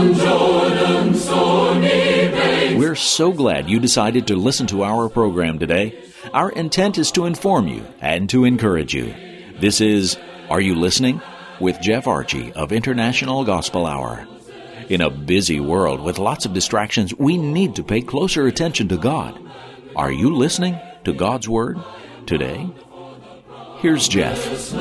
We're so glad you decided to listen to our program today. Our intent is to inform you and to encourage you. This is Are You Listening? With Jeff Archie of International Gospel Hour. In a busy world with lots of distractions, we need to pay closer attention to God. Are you listening to God's Word today? Here's Jeff.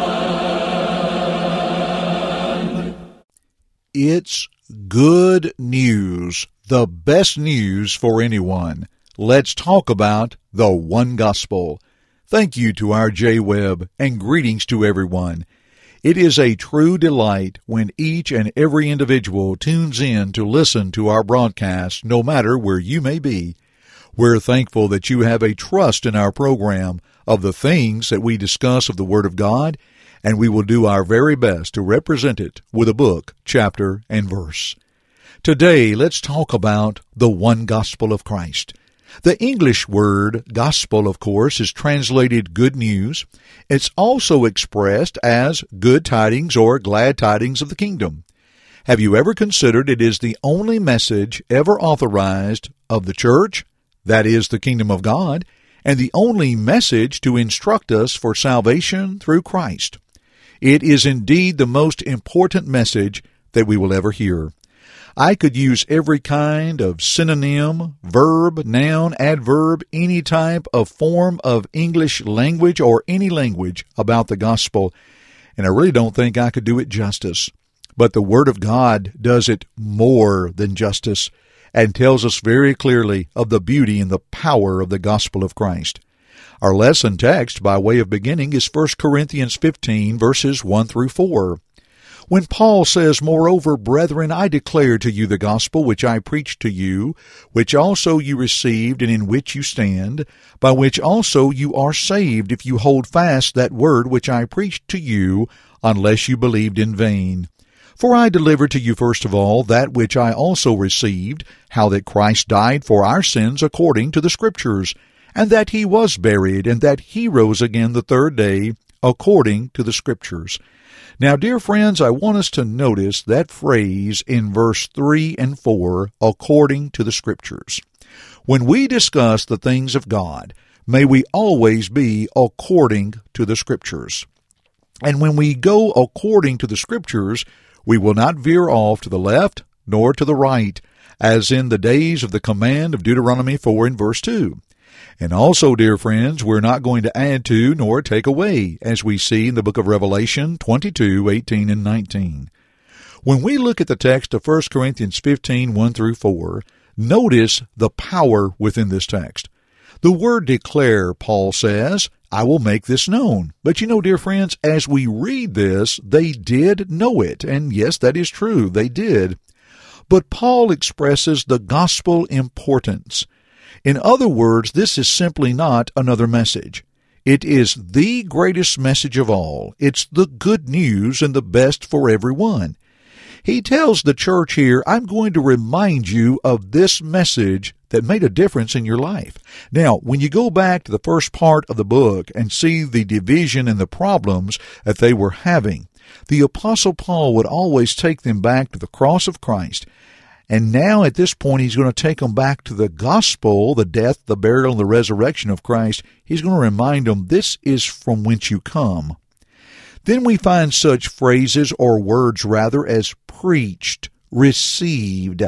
It's good news, the best news for anyone. Let's talk about the One Gospel. Thank you to our J. Webb, and greetings to everyone. It is a true delight when each and every individual tunes in to listen to our broadcast, no matter where you may be. We're thankful that you have a trust in our program of the things that we discuss of the Word of God, and we will do our very best to represent it with a book, chapter, and verse. Today, let's talk about the One Gospel of Christ. The English word gospel, of course, is translated good news. It's also expressed as good tidings or glad tidings of the kingdom. Have you ever considered it is the only message ever authorized of the church, that is, the kingdom of God, and the only message to instruct us for salvation through Christ? It is indeed the most important message that we will ever hear. I could use every kind of synonym, verb, noun, adverb, any type of form of English language or any language about the gospel, and I really don't think I could do it justice. But the Word of God does it more than justice and tells us very clearly of the beauty and the power of the gospel of Christ. Our lesson text, by way of beginning, is 1 Corinthians 15, verses 1 through 4. When Paul says, "Moreover, brethren, I declare to you the gospel which I preached to you, which also you received, and in which you stand, by which also you are saved, if you hold fast that word which I preached to you, unless you believed in vain. For I delivered to you first of all that which I also received, how that Christ died for our sins according to the Scriptures, and that he was buried, and that he rose again the third day according to the Scriptures." Now, dear friends, I want us to notice that phrase in verse 3 and 4, according to the Scriptures. When we discuss the things of God, may we always be according to the Scriptures. And when we go according to the Scriptures, we will not veer off to the left nor to the right, as in the days of the command of Deuteronomy 4 and verse 2. And also, dear friends, we're not going to add to nor take away, as we see in the book of Revelation 22, 18 and 19. When we look at the text of 1 Corinthians 15, 1 through 4, notice the power within this text. The word declare, Paul says, I will make this known. But you know, dear friends, as we read this, they did know it. And yes, that is true, they did. But Paul expresses the gospel importance. In other words, this is simply not another message. It is the greatest message of all. It's the good news and the best for everyone. He tells the church here, I'm going to remind you of this message that made a difference in your life. Now, when you go back to the first part of the book and see the division and the problems that they were having, the Apostle Paul would always take them back to the cross of Christ. And now at this point, he's going to take them back to the gospel, the death, the burial, and the resurrection of Christ. He's going to remind them, this is from whence you come. Then we find such phrases, or words rather, as preached, received,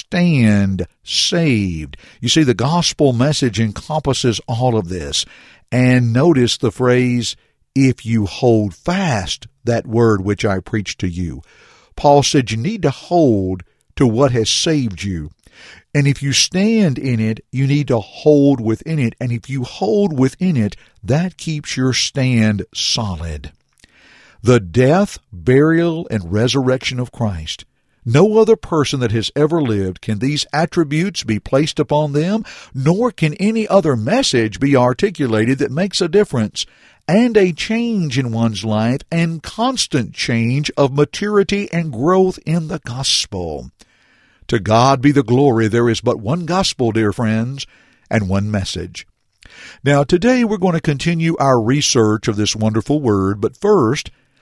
stand, saved. You see, the gospel message encompasses all of this. And notice the phrase, if you hold fast that word which I preached to you. Paul said you need to hold to what has saved you. And if you stand in it, you need to hold within it. And if you hold within it, that keeps your stand solid. The death, burial, and resurrection of Christ. No other person that has ever lived can these attributes be placed upon them, nor can any other message be articulated that makes a difference and a change in one's life and constant change of maturity and growth in the gospel. To God be the glory. There is but one gospel, dear friends, and one message. Now, today we're going to continue our research of this wonderful word, but first,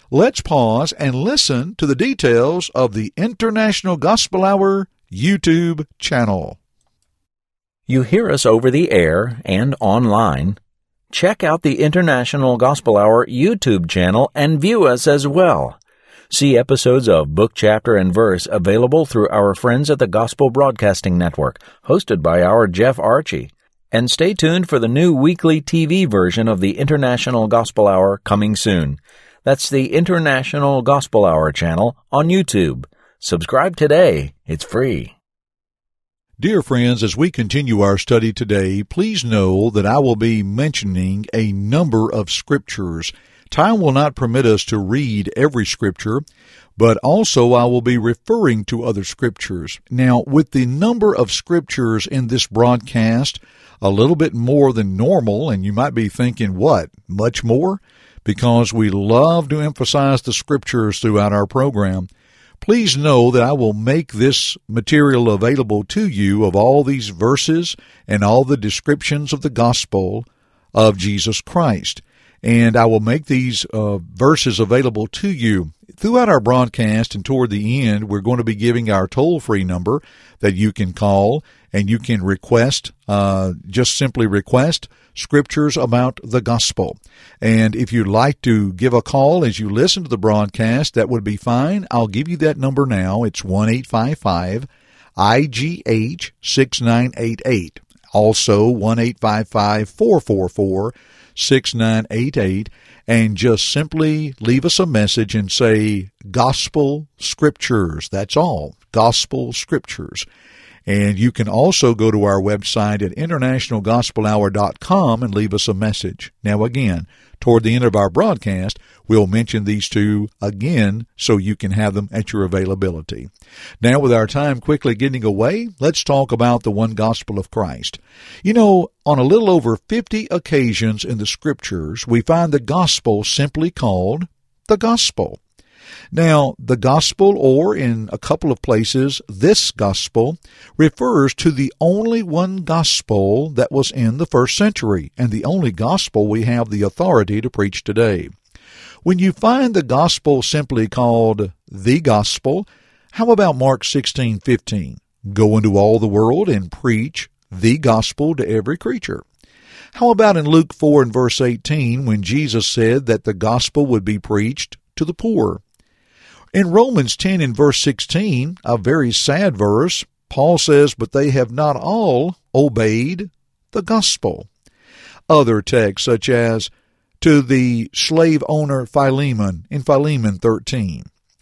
let's pause and listen to the details of the International Gospel Hour YouTube channel. You hear us over the air and online. Check out the International Gospel Hour YouTube channel and view us as well. See episodes of Book, Chapter, and Verse available through our friends at the Gospel Broadcasting Network, hosted by our Jeff Archie. And stay tuned for the new weekly TV version of the International Gospel Hour coming soon. That's the International Gospel Hour channel on YouTube. Subscribe today. It's free. Dear friends, as we continue our study today, please know that I will be mentioning a number of scriptures. Time will not permit us to read every scripture, but also I will be referring to other scriptures. Now, with the number of scriptures in this broadcast, a little bit more than normal, and you might be thinking, what, much more? Because we love to emphasize the scriptures throughout our program. Please know that I will make this material available to you of all these verses and all the descriptions of the gospel of Jesus Christ. And I will make these verses available to you. Throughout our broadcast and toward the end, we're going to be giving our toll-free number that you can call, and you can request, just simply request scriptures about the gospel. And if you'd like to give a call as you listen to the broadcast, that would be fine. I'll give you that number now. It's 1-855-IGH-6988. Also 1-855-444-6988. And just simply leave us a message and say Gospel Scriptures. That's all. Gospel Scriptures. And you can also go to our website at internationalgospelhour.com and leave us a message. Now again, toward the end of our broadcast, we'll mention these two again so you can have them at your availability. Now, with our time quickly getting away, let's talk about the one gospel of Christ. You know, on a little over 50 occasions in the Scriptures, we find the gospel simply called the gospel. Now, the gospel, or in a couple of places, this gospel, refers to the only one gospel that was in the first century, and the only gospel we have the authority to preach today. When you find the gospel simply called the gospel, how about Mark 16:15? Go into all the world and preach the gospel to every creature. How about in Luke 4 and verse 18, when Jesus said that the gospel would be preached to the poor? In Romans 10 and verse 16, a very sad verse, Paul says, but they have not all obeyed the gospel. Other texts, such as to the slave owner Philemon in Philemon 13.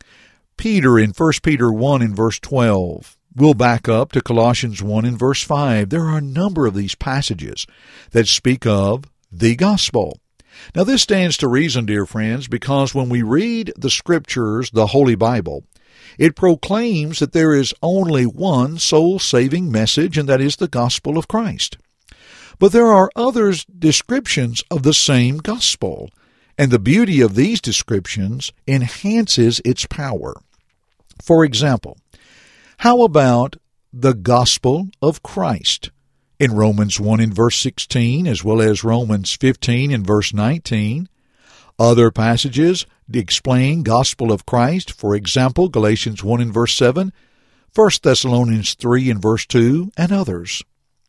Peter in 1 Peter 1 and verse 12. We'll back up to Colossians 1 and verse 5. There are a number of these passages that speak of the gospel. Now, this stands to reason, dear friends, because when we read the Scriptures, the Holy Bible, it proclaims that there is only one soul-saving message, and that is the gospel of Christ. But there are other descriptions of the same gospel, and the beauty of these descriptions enhances its power. For example, how about the gospel of Christ? In Romans 1 and verse 16, as well as Romans 15 and verse 19. Other passages explain gospel of Christ, for example, Galatians 1 and verse 7, 1 Thessalonians 3 and verse 2, and others.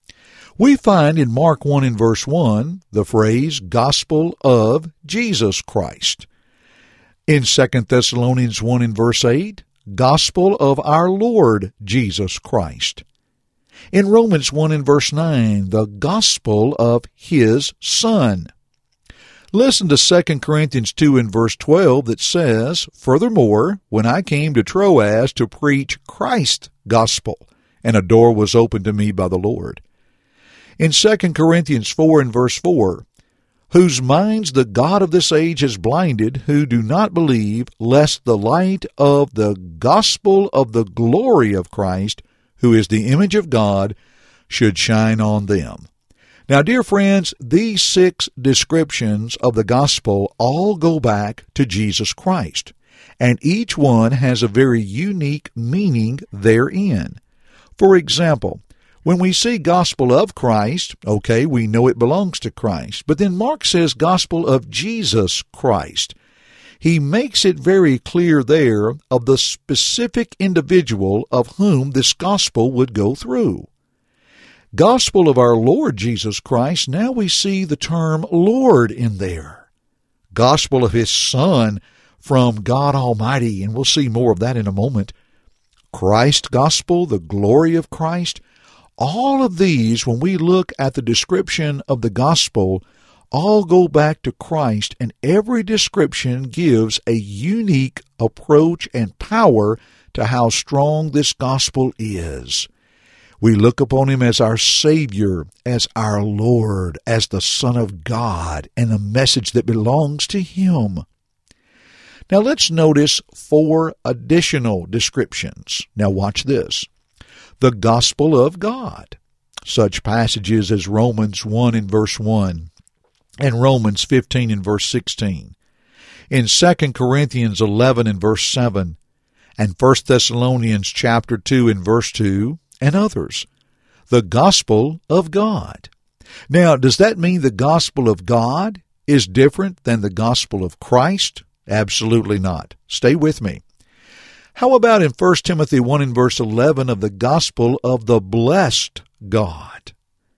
We find in Mark 1 and verse 1 the phrase gospel of Jesus Christ. In 2 Thessalonians 1 and verse 8, gospel of our Lord Jesus Christ. In Romans 1 and verse 9, the gospel of His Son. Listen to 2 Corinthians 2 and verse 12 that says, furthermore, when I came to Troas to preach Christ's gospel, and a door was opened to me by the Lord. In 2 Corinthians 4 and verse 4, whose minds the God of this age has blinded, who do not believe, lest the light of the gospel of the glory of Christ, who is the image of God, should shine on them. Now, dear friends, these 6 descriptions of the gospel all go back to Jesus Christ, and each one has a very unique meaning therein. For example, when we see gospel of Christ, okay, we know it belongs to Christ, but then Mark says gospel of Jesus Christ. he makes it very clear there of the specific individual of whom this gospel would go through. Gospel of our Lord Jesus Christ, now we see the term Lord in there. Gospel of his Son from God Almighty, and we'll see more of that in a moment. Christ gospel, the glory of Christ. All of these, when we look at the description of the gospel, all go back to Christ, and every description gives a unique approach and power to how strong this gospel is. We look upon him as our Savior, as our Lord, as the Son of God, and the message that belongs to him. Now let's notice 4 additional descriptions. Now watch this. The gospel of God. Such passages as Romans 1 and verse 1 and Romans 15 and verse 16. In 2 Corinthians 11 and verse 7 and 1 Thessalonians chapter 2 and verse 2 and others. The gospel of God. Now, does that mean the gospel of God is different than the gospel of Christ? Absolutely not. Stay with me. How about in 1 Timothy 1 and verse 11 of the gospel of the blessed God?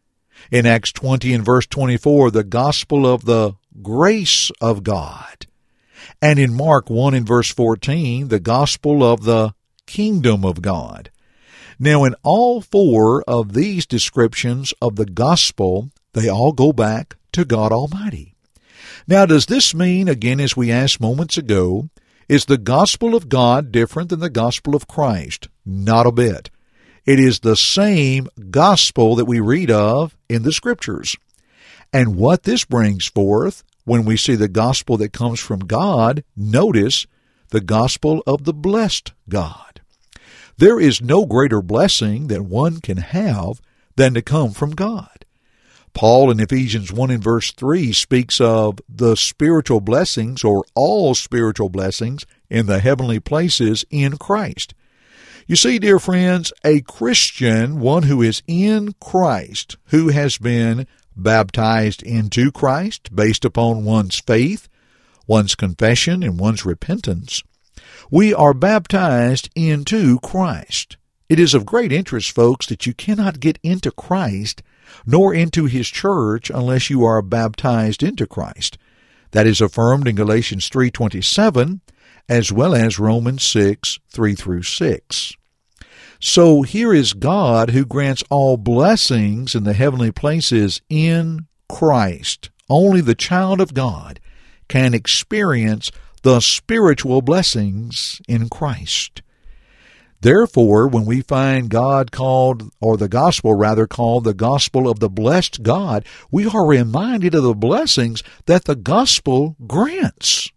In Acts 20 and verse 24, the gospel of the grace of God. And in Mark 1 and verse 14, the gospel of the kingdom of God. Now, in all 4 of these descriptions of the gospel, they all go back to God Almighty. Now, does this mean, again, as we asked moments ago, is the gospel of God different than the gospel of Christ? Not a bit. It is the same gospel that we read of in the Scriptures. And what this brings forth, when we see the gospel that comes from God, notice the gospel of the blessed God. There is no greater blessing that one can have than to come from God. Paul in Ephesians 1 and verse 3 speaks of the spiritual blessings, or all spiritual blessings, in the heavenly places in Christ. You see, dear friends, a Christian, one who is in Christ, who has been baptized into Christ based upon one's faith, one's confession, and one's repentance, we are baptized into Christ. It is of great interest, folks, that you cannot get into Christ nor into his church unless you are baptized into Christ. That is affirmed in Galatians 3:27 as well as Romans 6:3 through 6. So here is God who grants all blessings in the heavenly places in Christ. Only the child of God can experience the spiritual blessings in Christ. Therefore, when we find God called, or the gospel rather called the gospel of the blessed God, we are reminded of the blessings that the gospel grants.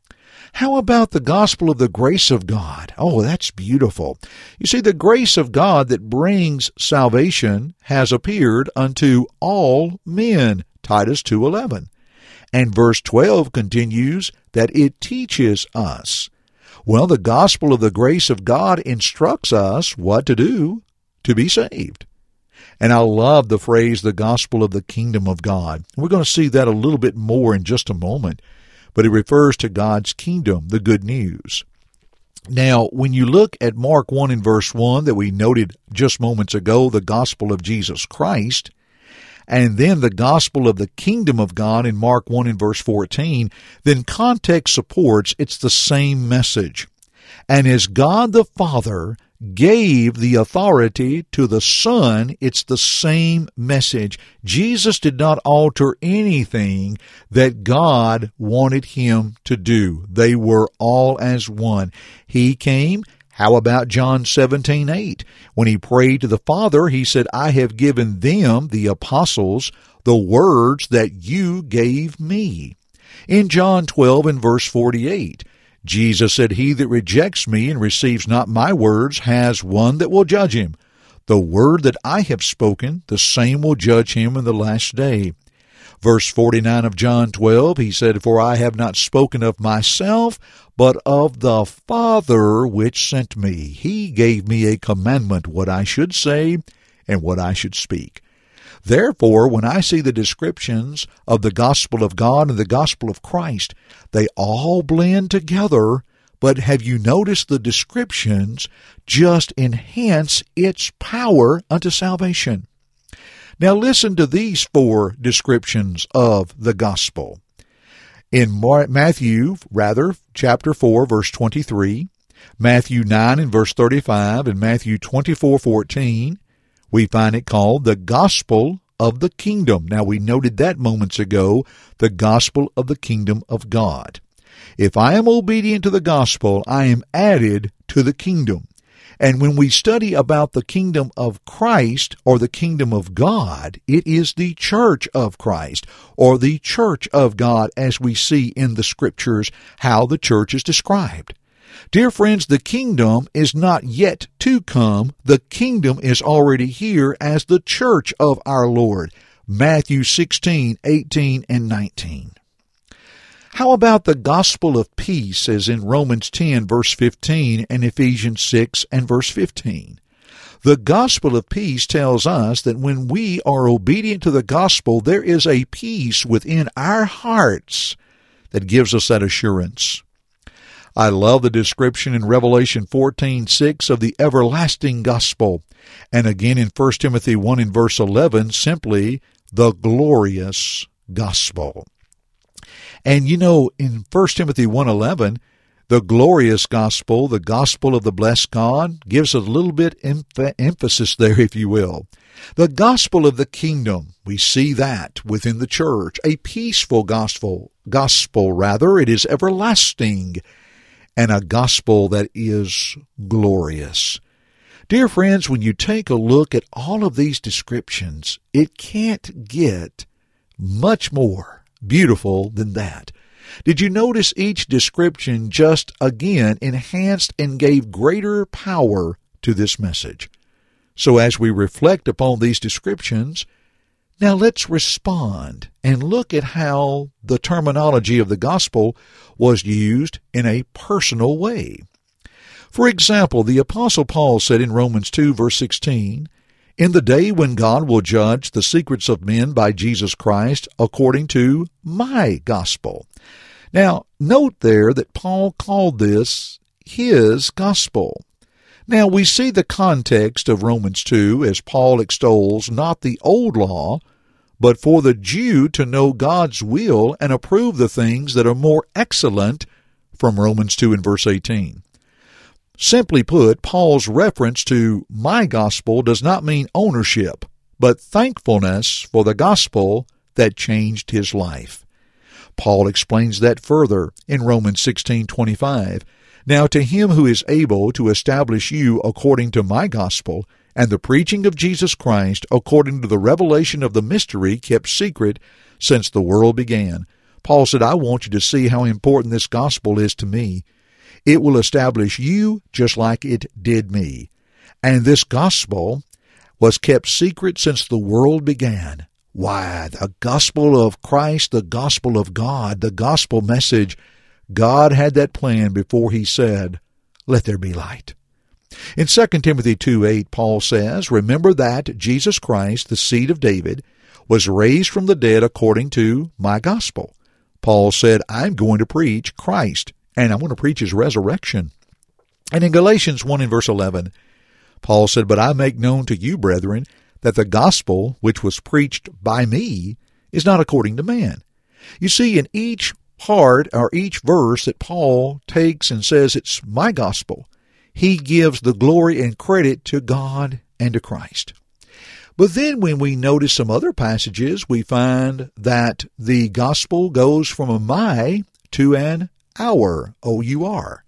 How about the gospel of the grace of God? Oh, that's beautiful. You see, the grace of God that brings salvation has appeared unto all men, Titus 2:11. And verse 12 continues that it teaches us. Well, the gospel of the grace of God instructs us what to do to be saved. And I love the phrase, the gospel of the kingdom of God. We're going to see that a little bit more in just a moment, but it refers to God's kingdom, the good news. Now, when you look at Mark 1 and verse 1 that we noted just moments ago, the gospel of Jesus Christ, and then the gospel of the kingdom of God in Mark 1 and verse 14, then context supports it's the same message. And as God the Father gave the authority to the Son, it's the same message. Jesus did not alter anything that God wanted him to do. They were all as one. He came. How about John 17:8? When he prayed to the Father, he said, I have given them, the apostles, the words that you gave me. In John 12 and verse 48, Jesus said, he that rejects me and receives not my words has one that will judge him. The word that I have spoken, the same will judge him in the last day. Verse 49 of John 12, he said, for I have not spoken of myself, but of the Father which sent me. He gave me a commandment, what I should say and what I should speak. Therefore, when I see the descriptions of the gospel of God and the gospel of Christ, they all blend together. But have you noticed the descriptions just enhance its power unto salvation? Now listen to these 4 descriptions of the gospel. In Matthew, chapter 4, verse 23, Matthew 9 and verse 35, and Matthew 24:14, we find it called the gospel of the kingdom. Now, we noted that moments ago, the gospel of the kingdom of God. If I am obedient to the gospel, I am added to the kingdom. And when we study about the kingdom of Christ or the kingdom of God, it is the church of Christ or the church of God, as we see in the scriptures how the church is described. Dear friends, the kingdom is not yet to come. The kingdom is already here as the church of our Lord. Matthew 16:18 and 19. How about the gospel of peace, as in Romans 10, verse 15, and Ephesians 6 and verse 15? The gospel of peace tells us that when we are obedient to the gospel, there is a peace within our hearts that gives us that assurance. I love the description in Revelation 14:6 of the everlasting gospel, and again in 1 Timothy 1 and verse 11, simply the glorious gospel. And you know, in 1 Timothy 1:11, the glorious gospel, the gospel of the blessed God, gives a little bit emphasis there, if you will. The gospel of the kingdom, we see that within the church, a peaceful gospel, it is everlasting, and a gospel that is glorious. Dear friends, when you take a look at all of these descriptions, it can't get much more beautiful than that. Did you notice each description just again enhanced and gave greater power to this message? So as we reflect upon these descriptions, now let's respond and look at how the terminology of the gospel was used in a personal way. For example, the Apostle Paul said in Romans 2, verse 16, "In the day when God will judge the secrets of men by Jesus Christ according to my gospel." Now, note there that Paul called this his gospel. Now, we see the context of Romans 2 as Paul extols not the old law, but for the Jew to know God's will and approve the things that are more excellent, from Romans 2 and verse 18. Simply put, Paul's reference to my gospel does not mean ownership, but thankfulness for the gospel that changed his life. Paul explains that further in Romans 16:25. "Now to him who is able to establish you according to my gospel, and the preaching of Jesus Christ according to the revelation of the mystery kept secret since the world began." Paul said, I want you to see how important this gospel is to me. It will establish you just like it did me. And this gospel was kept secret since the world began. Why, the gospel of Christ, the gospel of God, the gospel message, God had that plan before he said, "Let there be light." In 2 Timothy 2:8, Paul says, "Remember that Jesus Christ, the seed of David, was raised from the dead according to my gospel." Paul said, I'm going to preach Christ, and I'm going to preach his resurrection. And in Galatians 1 and verse 11, Paul said, "But I make known to you, brethren, that the gospel which was preached by me is not according to man." You see, in each part or each verse that Paul takes and says it's my gospel, he gives the glory and credit to God and to Christ. But then when we notice some other passages, we find that the gospel goes from a my to an our, O-U-R.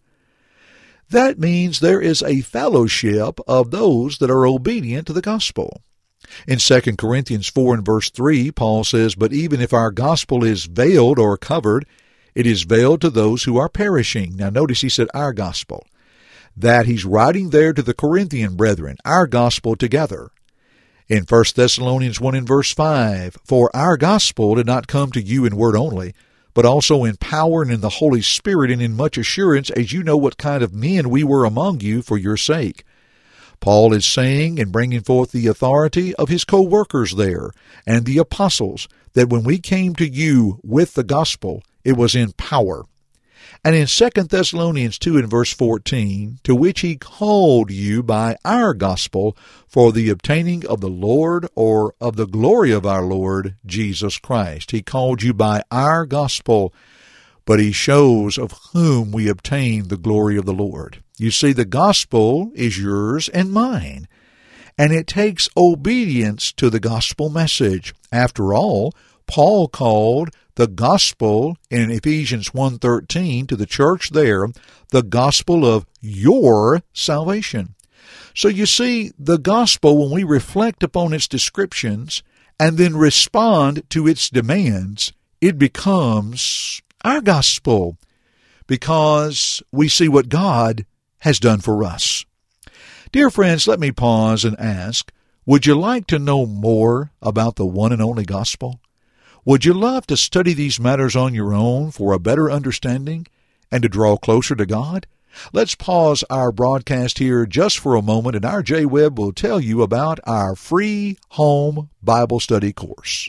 That means there is a fellowship of those that are obedient to the gospel. In 2 Corinthians 4 and verse 3, Paul says, "But even if our gospel is veiled or covered, it is veiled to those who are perishing." Now notice he said our gospel. That he's writing there to the Corinthian brethren, our gospel together. In 1 Thessalonians 1 and verse 5, "For our gospel did not come to you in word only, but also in power and in the Holy Spirit and in much assurance, as you know what kind of men we were among you for your sake." Paul is saying and bringing forth the authority of his co-workers there and the apostles that when we came to you with the gospel, it was in power. And in 2 Thessalonians 2 and verse 14, to which he called you by our gospel for the obtaining of the Lord or of the glory of our Lord Jesus Christ. He called you by our gospel, but he shows of whom we obtain the glory of the Lord. You see, the gospel is yours and mine, and it takes obedience to the gospel message. After all, Paul called the gospel in Ephesians 1:13 to the church there, the gospel of your salvation. So you see, the gospel, when we reflect upon its descriptions and then respond to its demands, it becomes our gospel because we see what God has done for us. Dear friends, let me pause and ask, would you like to know more about the one and only gospel? Would you love to study these matters on your own for a better understanding and to draw closer to God? Let's pause our broadcast here just for a moment, and our J. Webb will tell you about our free home Bible study course.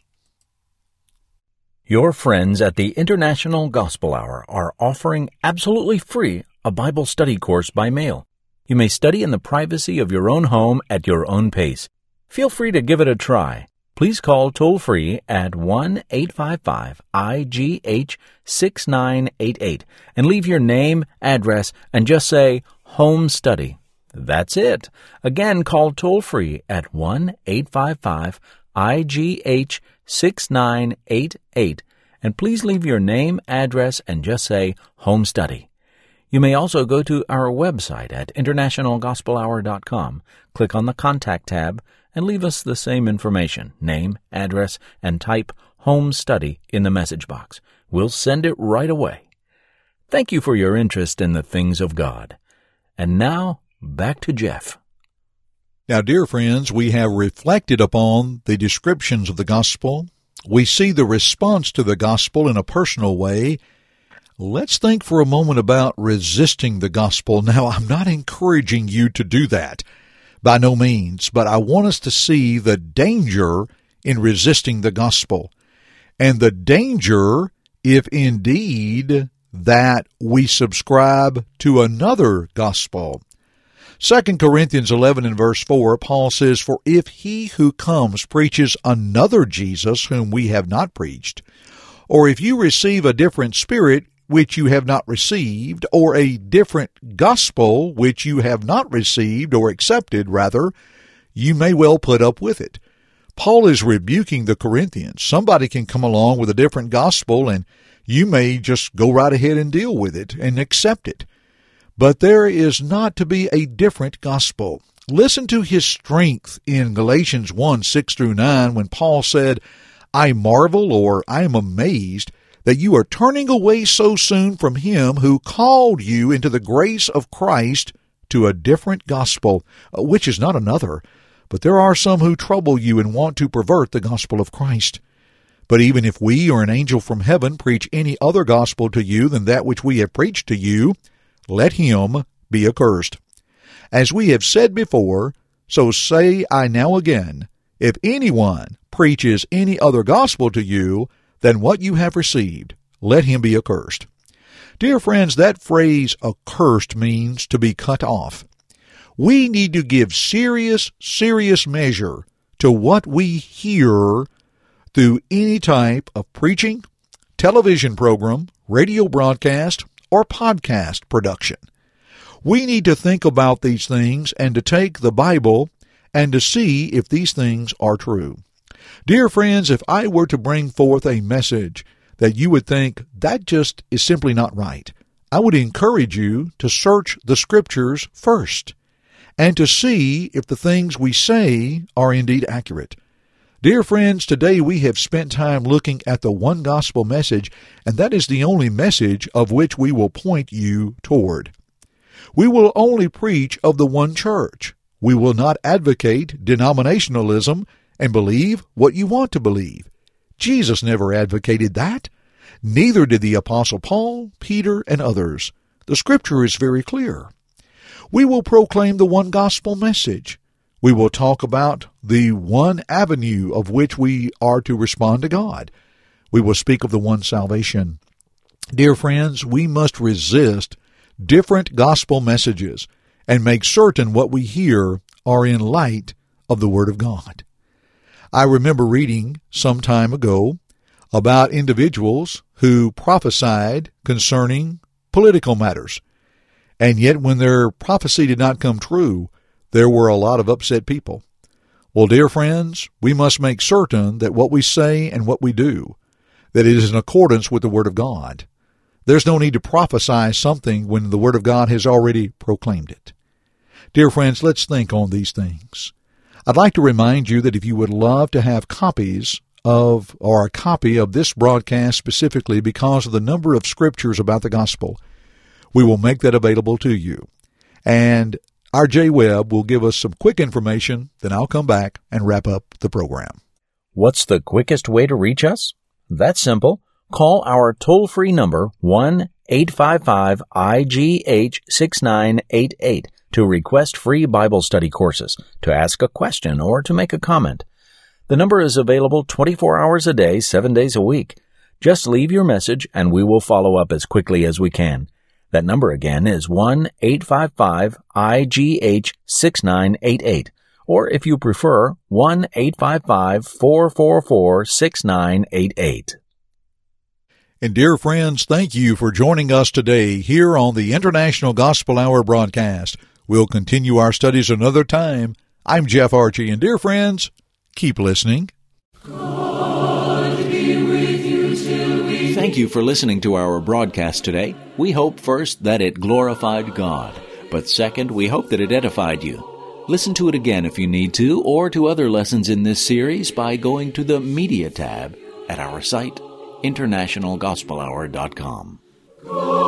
Your friends at the International Gospel Hour are offering absolutely free a Bible study course by mail. You may study in the privacy of your own home at your own pace. Feel free to give it a try. Please call toll-free at 1-855-IGH-6988 and leave your name, address, and just say Home Study. That's it. Again, call toll-free at 1-855-IGH-6988 and please leave your name, address, and just say Home Study. You may also go to our website at internationalgospelhour.com, click on the Contact tab, and leave us the same information, name, address, and type Home Study in the message box. We'll send it right away. Thank you for your interest in the things of God. And now, back to Jeff. Now, dear friends, we have reflected upon the descriptions of the gospel. We see the response to the gospel in a personal way. Let's think for a moment about resisting the gospel. Now, I'm not encouraging you to do that. By no means, but I want us to see the danger in resisting the gospel, and the danger, if indeed that we subscribe to another gospel. 2 Corinthians 11 and verse 4, Paul says, "For if he who comes preaches another Jesus whom we have not preached, or if you receive a different spirit which you have not received, or a different gospel which you have not received or accepted, rather, you may well put up with it." Paul is rebuking the Corinthians. Somebody can come along with a different gospel, and you may just go right ahead and deal with it and accept it. But there is not to be a different gospel. Listen to his strength in Galatians 1:6-9, when Paul said, "I marvel," or "I am amazed, that you are turning away so soon from him who called you into the grace of Christ to a different gospel, which is not another. But there are some who trouble you and want to pervert the gospel of Christ. But even if we or an angel from heaven preach any other gospel to you than that which we have preached to you, let him be accursed. As we have said before, so say I now again, if anyone preaches any other gospel to you than what you have received, let him be accursed." Dear friends, that phrase accursed means to be cut off. We need to give serious measure to what we hear through any type of preaching, television program, radio broadcast, or podcast production. We need to think about these things and to take the Bible and to see if these things are true. Dear friends, if I were to bring forth a message that you would think that just is simply not right, I would encourage you to search the Scriptures first and to see if the things we say are indeed accurate. Dear friends, today we have spent time looking at the one gospel message, and that is the only message of which we will point you toward. We will only preach of the one church. We will not advocate denominationalism and believe what you want to believe. Jesus never advocated that. Neither did the Apostle Paul, Peter, and others. The Scripture is very clear. We will proclaim the one gospel message. We will talk about the one avenue of which we are to respond to God. We will speak of the one salvation. Dear friends, we must resist different gospel messages and make certain what we hear are in light of the Word of God. I remember reading some time ago about individuals who prophesied concerning political matters. And yet when their prophecy did not come true, there were a lot of upset people. Well, dear friends, we must make certain that what we say and what we do, that it is in accordance with the Word of God. There's no need to prophesy something when the Word of God has already proclaimed it. Dear friends, let's think on these things. I'd like to remind you that if you would love to have copies of, or a copy of this broadcast specifically because of the number of scriptures about the gospel, we will make that available to you. And our Jay Webb will give us some quick information, then I'll come back and wrap up the program. What's the quickest way to reach us? That's simple. Call our toll-free number 1-855-IGH-6988 to request free Bible study courses, to ask a question, or to make a comment. The number is available 24 hours a day, 7 days a week. Just leave your message and we will follow up as quickly as we can. That number again is 1-855-IGH-6988. Or if you prefer, 1-855-444-6988. And dear friends, thank you for joining us today here on the International Gospel Hour broadcast. We'll continue our studies another time. I'm Jeff Archie, and dear friends, keep listening. God be with you till we... Thank you for listening to our broadcast today. We hope first that it glorified God, but second, we hope that it edified you. Listen to it again if you need to, or to other lessons in this series by going to the Media tab at our site, internationalgospelhour.com.